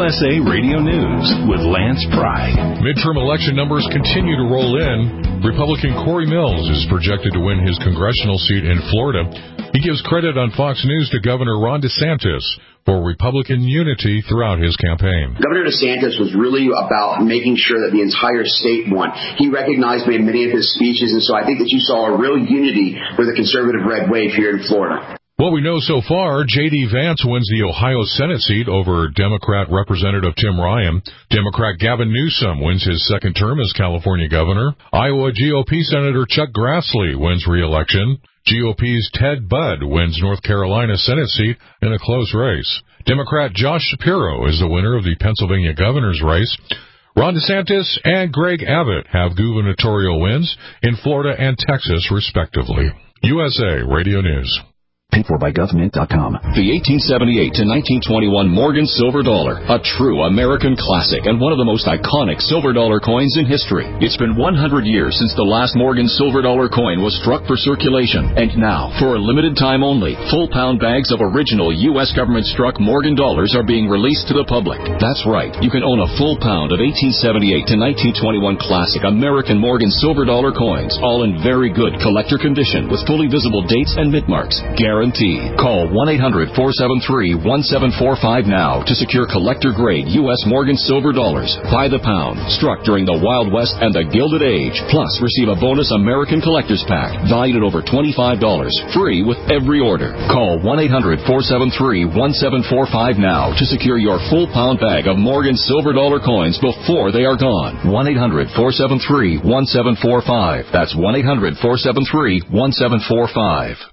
USA Radio News with Lance Pry. Midterm election numbers continue to roll in. Republican Corey Mills is projected to win his congressional seat in Florida. He gives credit on Fox News to Governor Ron DeSantis for Republican unity throughout his campaign. Governor DeSantis was really about making sure that the entire state won. He recognized me in many of his speeches, and so I think that you saw a real unity for the conservative red wave here in Florida. What we know so far, J.D. Vance wins the Ohio Senate seat over Democrat Representative Tim Ryan. Democrat Gavin Newsom wins his second term as California governor. Iowa GOP Senator Chuck Grassley wins re-election. GOP's Ted Budd wins North Carolina Senate seat in a close race. Democrat Josh Shapiro is the winner of the Pennsylvania governor's race. Ron DeSantis and Greg Abbott have gubernatorial wins in Florida and Texas, respectively. USA Radio News. Paid for by government.com. The 1878 to 1921 Morgan Silver Dollar, a true American classic and one of the most iconic silver dollar coins in history. It's been 100 years since the last Morgan Silver Dollar coin was struck for circulation. And now, for a limited time only, full pound bags of original U.S. government-struck Morgan dollars are being released to the public. That's right. You can own a full pound of 1878 to 1921 classic American Morgan Silver Dollar coins, all in very good collector condition with fully visible dates and mint marks. Guaranteed. Call 1-800-473-1745 now to secure collector-grade U.S. Morgan Silver Dollars by the pound, struck during the Wild West and the Gilded Age. Plus, receive a bonus American Collector's Pack valued at over $25, free with every order. Call 1-800-473-1745 now to secure your full pound bag of Morgan Silver Dollar coins before they are gone. 1-800-473-1745. That's 1-800-473-1745.